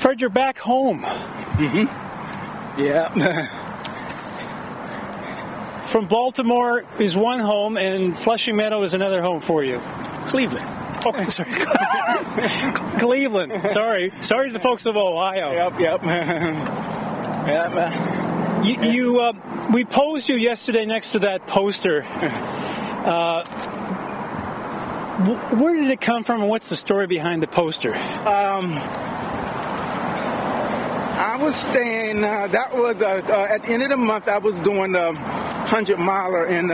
Fred, you're back home. Yeah. From Baltimore is one home, and Flushing Meadow is another home for you. Cleveland. Okay, sorry. Cleveland. Sorry to the folks of Ohio. Yep. We posed you yesterday next to that poster. Where did it come from, and what's the story behind the poster? I was staying, that was at the end of the month, I was doing the 100-miler in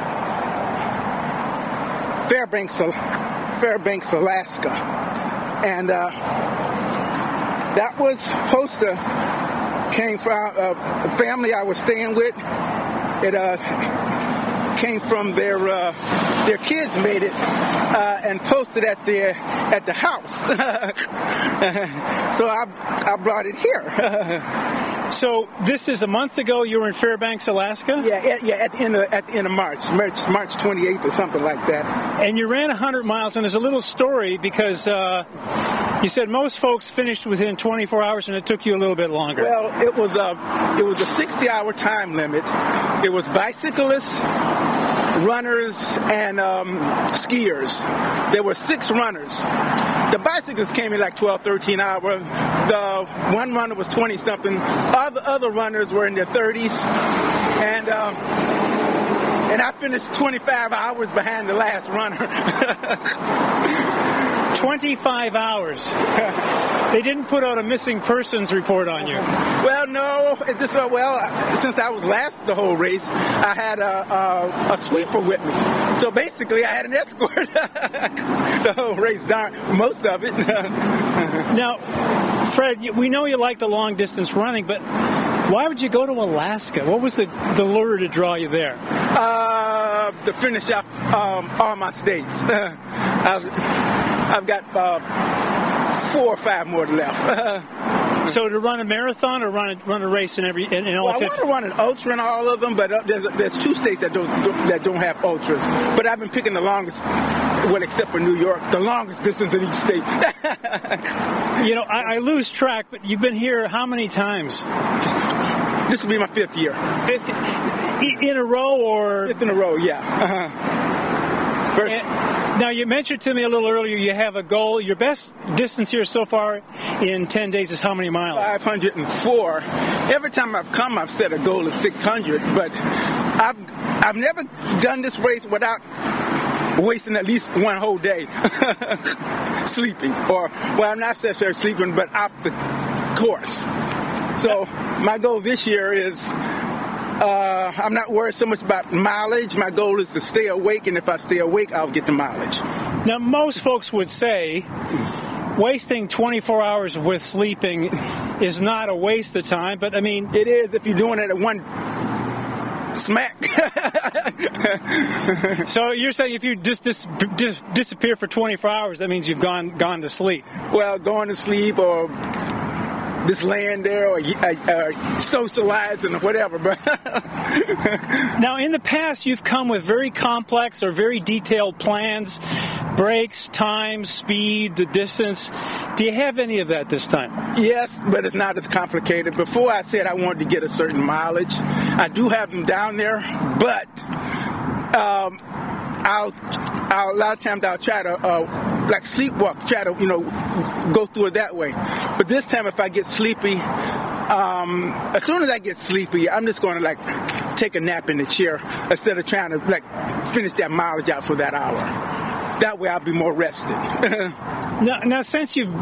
Fairbanks, Alaska. And that was poster came from a family I was staying with. It came from their kids made it and posted at the house. So I brought it here. So this is a month ago. You were in Fairbanks, Alaska. Yeah. At the end of March 28th or something like that. And you ran 100 miles. And there's a little story because you said most folks finished within 24 hours, and it took you a little bit longer. Well, it was a 60-hour time limit. It was bicyclists, runners, and skiers. There were 6 runners. The bicyclists came in like 12, 13 hours. The one runner was 20-something. Other runners were in their 30s. And I finished 25 hours behind the last runner. 25 hours. They didn't put out a missing persons report on you. Well, no. It just since I was last the whole race, I had a sweeper with me. So basically, I had an escort the whole race. Most of it. Now, Fred, we know you like the long distance running, but why would you go to Alaska? What was the lure to draw you there? To finish off all my states. I've got 4 or 5 more left. So to run a marathon or run a race in all 50? I want to run an ultra in all of them, but there's 2 states that don't have ultras. But I've been picking the longest, well, except for New York, the longest distance in each state. I lose track, but you've been here how many times? This will be my 5th year. 5th in a row, or 5th in a row? Yeah. First. Now, you mentioned to me a little earlier you have a goal. Your best distance here so far in 10 days is how many miles? 504. Every time I've come, I've set a goal of 600, but I've never done this race without wasting at least one whole day sleeping. I'm not necessarily sleeping, but off the course. So my goal this year is I'm not worried so much about mileage. My goal is to stay awake, and if I stay awake, I'll get the mileage. Now, most folks would say wasting 24 hours with sleeping is not a waste of time, but I mean... It is if you're doing it at one smack. So you're saying if you just disappear for 24 hours, that means you've gone to sleep? Well, going to sleep or... just laying there or socializing or whatever. But now, in the past, you've come with very complex or very detailed plans, breaks, time, speed, the distance. Do you have any of that this time? Yes, but it's not as complicated. Before I said I wanted to get a certain mileage. I do have them down there, but a lot of times I'll try to sleepwalk, try to go through it that way. But this time, if I get sleepy, as soon as I get sleepy, I'm just going to take a nap in the chair instead of trying to finish that mileage out for that hour. That way, I'll be more rested. Now, since you've